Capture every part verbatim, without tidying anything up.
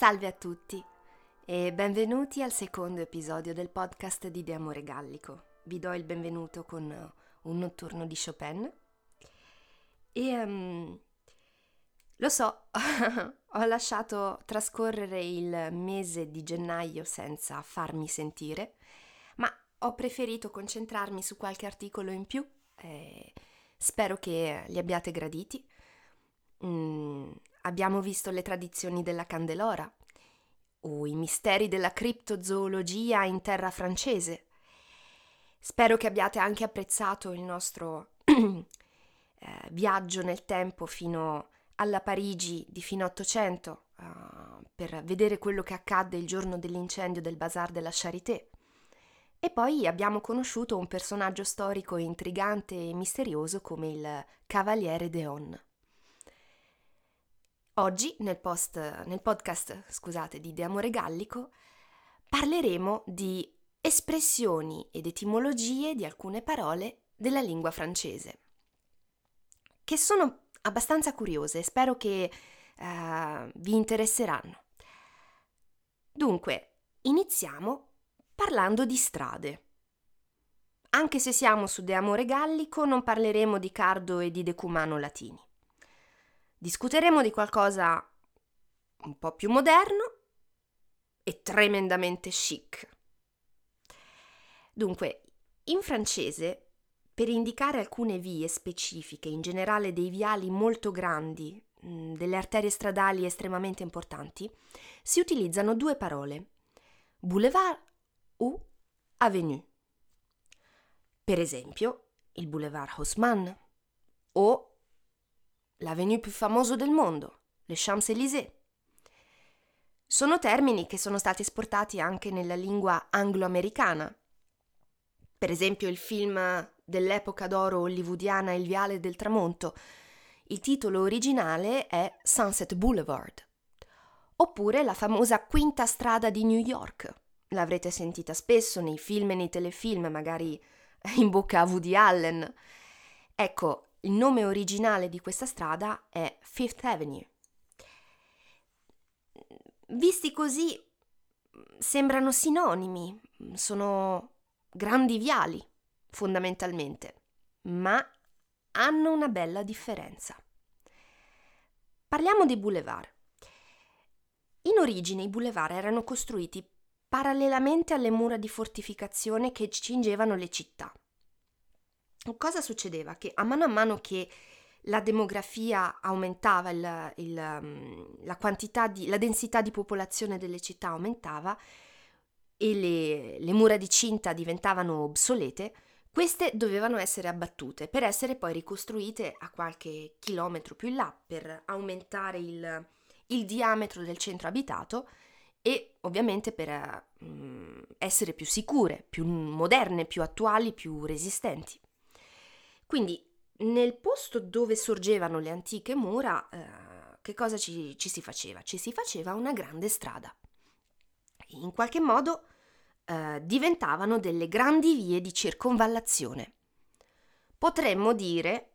Salve a tutti e benvenuti al secondo episodio del podcast di De Amore Gallico. Vi do il benvenuto con un notturno di Chopin e um, lo so, ho lasciato trascorrere il mese di gennaio senza farmi sentire, ma ho preferito concentrarmi su qualche articolo in più e spero che li abbiate graditi. Mm, abbiamo visto le tradizioni della Candelora o i misteri della criptozoologia in terra francese. Spero che abbiate anche apprezzato il nostro eh, viaggio nel tempo fino alla Parigi di fine Ottocento uh, per vedere quello che accadde il giorno dell'incendio del Bazar della Charité. E poi abbiamo conosciuto un personaggio storico intrigante e misterioso come il Cavaliere d'Eon. Oggi, nel, post, nel podcast scusate, di De Amore Gallico, parleremo di espressioni ed etimologie di alcune parole della lingua francese, che sono abbastanza curiose e spero che uh, vi interesseranno. Dunque, iniziamo parlando di strade. Anche se siamo su De Amore Gallico, non parleremo di Cardo e di Decumano latini. Discuteremo di qualcosa un po' più moderno e tremendamente chic. Dunque, in francese, per indicare alcune vie specifiche, in generale dei viali molto grandi, mh, delle arterie stradali estremamente importanti, si utilizzano due parole, boulevard o avenue. Per esempio, il boulevard Haussmann o l'avenue più famoso del mondo, le Champs-Élysées. Sono termini che sono stati esportati anche nella lingua anglo-americana. Per esempio il film dell'epoca d'oro hollywoodiana Il viale del tramonto. Il titolo originale è Sunset Boulevard. Oppure la famosa Quinta strada di New York. L'avrete sentita spesso nei film e nei telefilm, magari in bocca a Woody Allen. Ecco, il nome originale di questa strada è Fifth Avenue. Visti così, sembrano sinonimi, sono grandi viali, fondamentalmente, ma hanno una bella differenza. Parliamo di boulevard. In origine i boulevard erano costruiti parallelamente alle mura di fortificazione che cingevano le città. Cosa succedeva? Che a mano a mano che la demografia aumentava, il, il, la quantità di, la densità di popolazione delle città aumentava e le, le mura di cinta diventavano obsolete, queste dovevano essere abbattute per essere poi ricostruite a qualche chilometro più in là per aumentare il, il diametro del centro abitato e ovviamente per um, essere più sicure, più moderne, più attuali, più resistenti. Quindi nel posto dove sorgevano le antiche mura, eh, che cosa ci, ci si faceva? Ci si faceva una grande strada. In qualche modo eh, diventavano delle grandi vie di circonvallazione. Potremmo dire,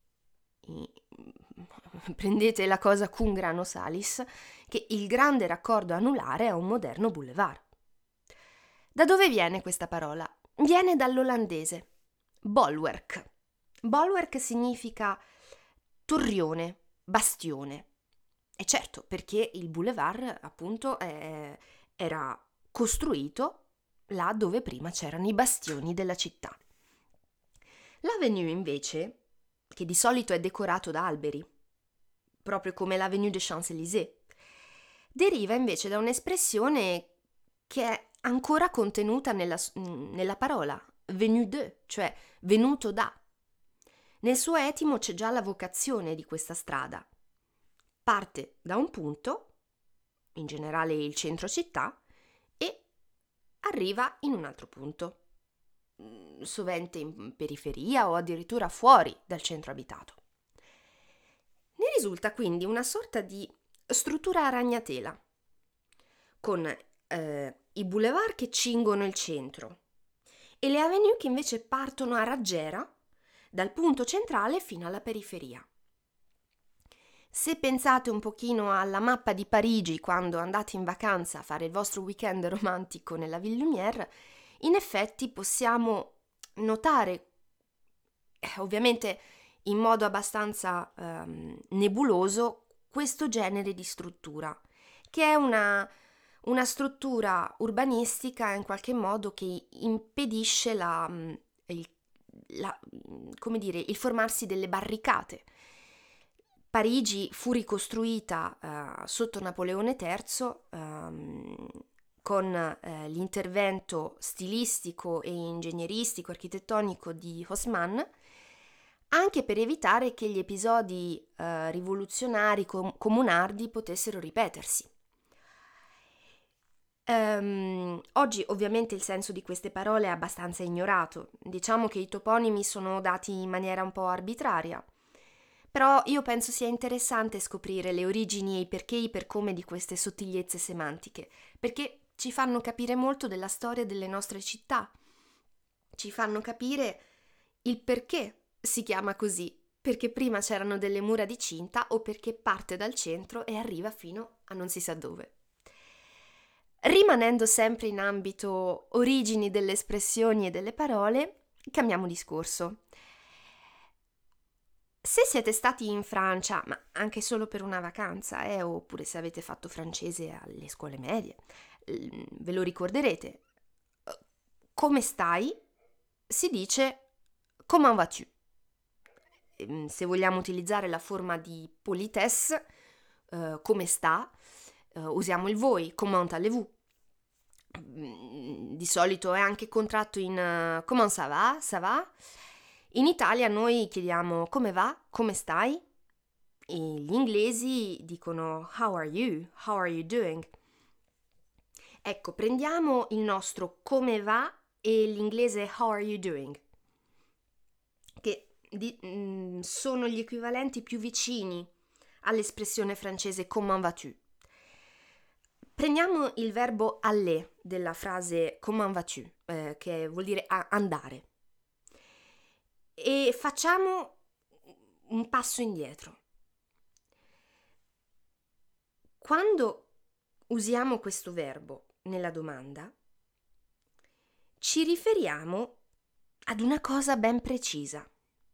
prendete la cosa cum grano salis, che il grande raccordo anulare è un moderno boulevard. Da dove viene questa parola? Viene dall'olandese, bolwerk. Bolwerk significa torrione, bastione. E certo, perché il boulevard appunto è, era costruito là dove prima c'erano i bastioni della città. L'avenue invece, che di solito è decorato da alberi, proprio come l'avenue des Champs-Élysées, deriva invece da un'espressione che è ancora contenuta nella, nella parola venu de, cioè venuto da. Nel suo etimo c'è già la vocazione di questa strada. Parte da un punto, in generale il centro città, e arriva in un altro punto, sovente in periferia o addirittura fuori dal centro abitato. Ne risulta quindi una sorta di struttura a ragnatela, con eh, i boulevard che cingono il centro e le avenue che invece partono a raggiera dal punto centrale fino alla periferia. Se pensate un pochino alla mappa di Parigi quando andate in vacanza a fare il vostro weekend romantico nella Ville Lumière, in effetti possiamo notare, eh, ovviamente in modo abbastanza ehm, nebuloso, questo genere di struttura, che è una, una struttura urbanistica in qualche modo che impedisce la, il, la, come dire, il formarsi delle barricate. Parigi fu ricostruita uh, sotto Napoleone terzo um, con uh, l'intervento stilistico e ingegneristico, architettonico di Haussmann, anche per evitare che gli episodi uh, rivoluzionari com- comunardi potessero ripetersi. Um, oggi ovviamente il senso di queste parole è abbastanza ignorato, diciamo che i toponimi sono dati in maniera un po' arbitraria. Però io penso sia interessante scoprire le origini e i perché e i per come di queste sottigliezze semantiche, perché ci fanno capire molto della storia delle nostre città, ci fanno capire il perché si chiama così, perché prima c'erano delle mura di cinta o perché parte dal centro e arriva fino a non si sa dove. Rimanendo sempre in ambito origini delle espressioni e delle parole, cambiamo discorso. Se siete stati in Francia, ma anche solo per una vacanza, eh, oppure se avete fatto francese alle scuole medie, ve lo ricorderete. Come stai? Si dice comment vas-tu? Se vogliamo utilizzare la forma di politesse, eh, come sta, eh, usiamo il voi, comment allez-vous? Di solito è anche contratto in uh, comment ça va, ça va? In Italia noi chiediamo come va, come stai? E gli inglesi dicono how are you, how are you doing? Ecco, prendiamo il nostro come va e l'inglese how are you doing, che di, mh, sono gli equivalenti più vicini all'espressione francese comment vas-tu. Prendiamo il verbo aller della frase comment vas-tu, eh, che vuol dire andare, e facciamo un passo indietro. Quando usiamo questo verbo nella domanda, ci riferiamo ad una cosa ben precisa.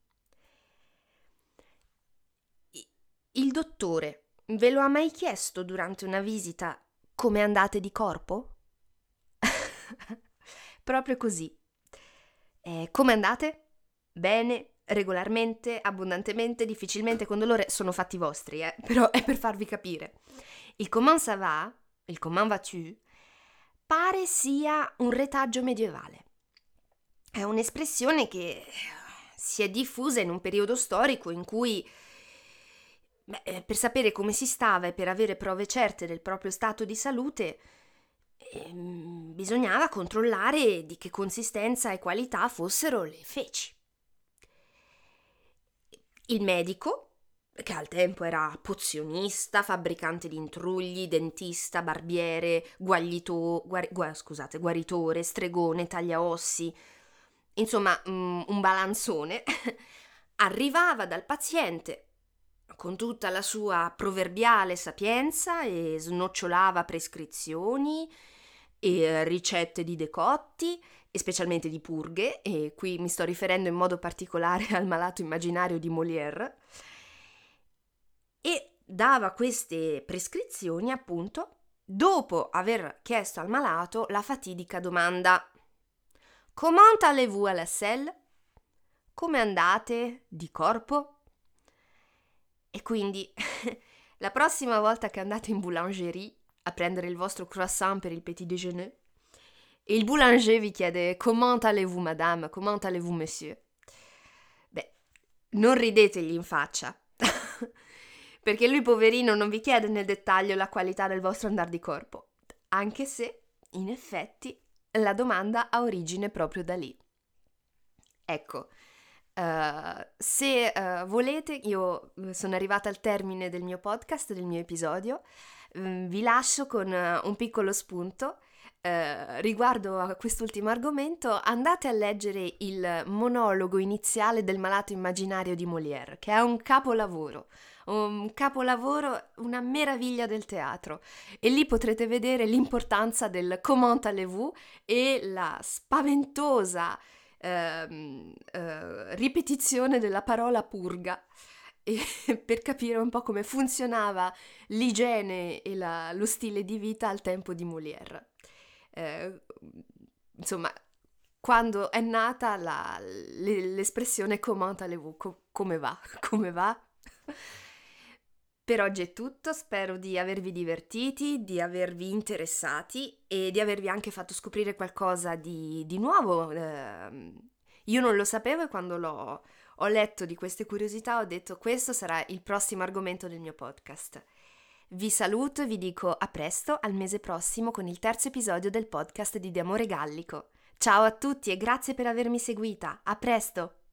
Il dottore ve lo ha mai chiesto durante una visita come andate di corpo? Proprio così. Eh, come andate? Bene, regolarmente, abbondantemente, difficilmente, con dolore, sono fatti vostri, eh? Però è per farvi capire. Il comment ça va, il comment vas-tu, pare sia un retaggio medievale. È un'espressione che si è diffusa in un periodo storico in cui, beh, per sapere come si stava e per avere prove certe del proprio stato di salute, ehm, bisognava controllare di che consistenza e qualità fossero le feci. Il medico, che al tempo era pozionista, fabbricante di intrugli, dentista, barbiere, guaglito, guari, gu, scusate, guaritore, stregone, tagliaossi, insomma um, un balanzone, arrivava dal paziente con tutta la sua proverbiale sapienza e snocciolava prescrizioni e ricette di decotti e specialmente di purghe, e qui mi sto riferendo in modo particolare al malato immaginario di Molière, e dava queste prescrizioni appunto dopo aver chiesto al malato la fatidica domanda: comment allez-vous à la selle? Come andate di corpo? E quindi la prossima volta che andate in boulangerie a prendere il vostro croissant per il petit déjeuner e il boulanger vi chiede comment allez-vous madame, comment allez-vous monsieur, beh, non ridetegli in faccia perché lui poverino non vi chiede nel dettaglio la qualità del vostro andar di corpo, anche se in effetti la domanda ha origine proprio da lì. Ecco, Uh, se uh, volete, io sono arrivata al termine del mio podcast, del mio episodio, um, vi lascio con uh, un piccolo spunto uh, riguardo a quest'ultimo argomento. Andate a leggere il monologo iniziale del malato immaginario di Molière, che è un capolavoro. un capolavoro, una meraviglia del teatro. E lì potrete vedere l'importanza del comment allez-vous e la spaventosa ehm, eh, ripetizione della parola purga, e per capire un po' come funzionava l'igiene e la- lo stile di vita al tempo di Molière. Eh, insomma, quando è nata la- le- l'espressione comment allez-vous, co- come va, come va? Per oggi è tutto, spero di avervi divertiti, di avervi interessati e di avervi anche fatto scoprire qualcosa di, di nuovo. Ehm, io non lo sapevo e quando l'ho, ho letto di queste curiosità ho detto questo sarà il prossimo argomento del mio podcast. Vi saluto e vi dico a presto, al mese prossimo, con il terzo episodio del podcast di De Amore Gallico. Ciao a tutti e grazie per avermi seguita. A presto!